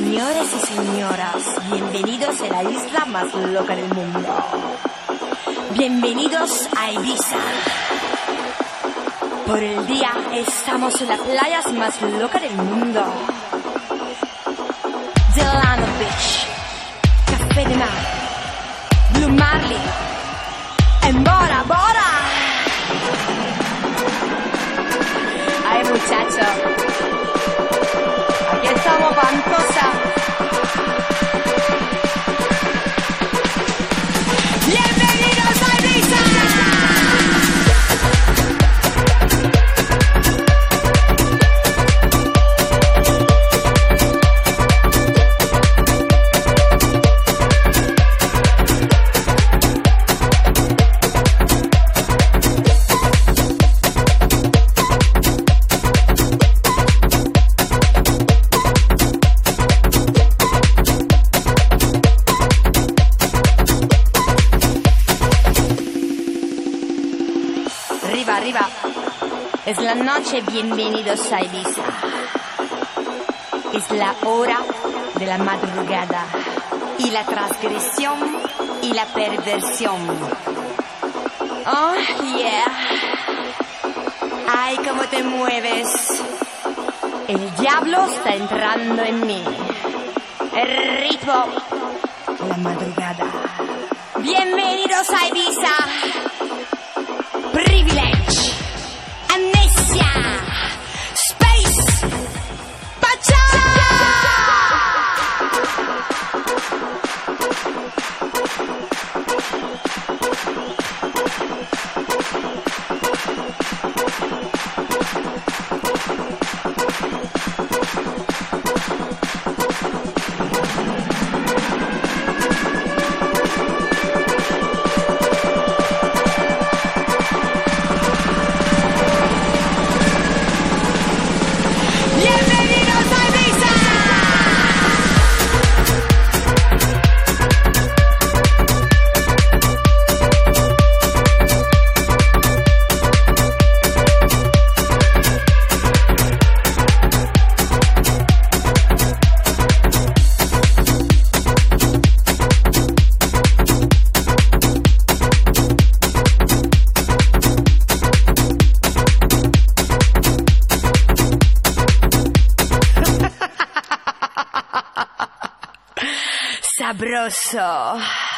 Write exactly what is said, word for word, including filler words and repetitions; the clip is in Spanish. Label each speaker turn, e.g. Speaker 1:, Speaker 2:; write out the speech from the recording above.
Speaker 1: Señores y señoras, bienvenidos a la isla más loca del mundo. Bienvenidos a Ibiza. Por el día estamos en las playas más locas del mundo. Delano Beach, Café de Mar, Blue Marlin, en Bora Bora. Ay, muchacho, aquí estamos, Pantosa. ¡Bienvenidos a Ibiza! Arriba, arriba. Es la noche, bienvenidos a Ibiza. Es la hora de la madrugada. Y la transgresión y la perversión. Oh, yeah. Ay, cómo te mueves. El diablo está entrando en mí. El ritmo de la madrugada. Bienvenidos a Ibiza. Privilege, Amnesia, Space, Pacha. Sabroso.